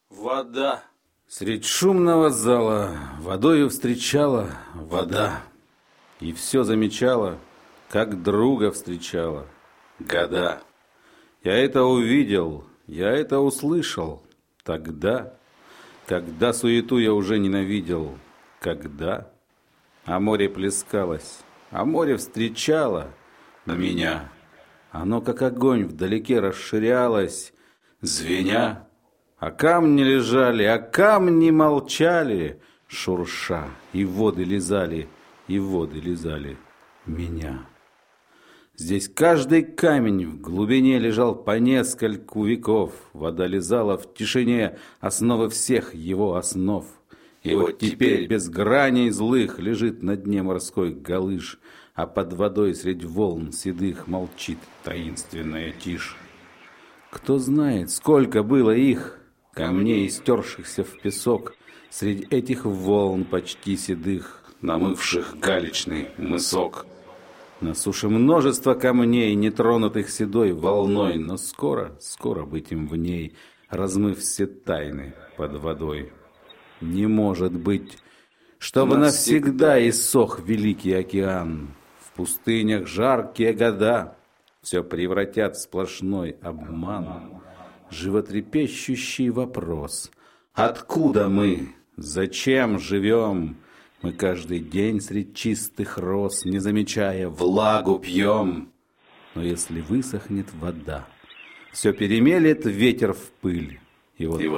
Вода. Средь шумного зала водою встречала вода. И все замечала, как друга встречала года. Я это увидел, я это услышал тогда, когда суету я уже ненавидел, когда. А море плескалось, а море встречало меня. Оно, как огонь, вдалеке расширялось, звеня. А камни лежали, а камни молчали, шурша, и воды лизали, и воды лизали меня. Здесь каждый камень в глубине лежал по нескольку веков. Вода лизала в тишине основы всех его основ. И вот теперь без граней злых лежит на дне морской галыш, а под водой средь волн седых молчит таинственная тишь. Кто знает, сколько было их, камней, стершихся в песок, средь этих волн почти седых, намывших галечный мысок. На суше множество камней, не тронутых седой волной, но скоро, скоро быть им в ней, размыв все тайны под водой. Не может быть, чтобы навсегда иссох великий океан. В пустынях жаркие года все превратят в сплошной обман. Животрепещущий вопрос: откуда мы? Зачем живем? Мы каждый день средь чистых роз, не замечая, влагу пьем. Но если высохнет вода, все перемелет ветер в пыль. И вот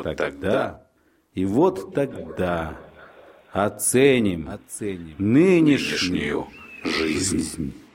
тогда оценим нынешнюю жизнь.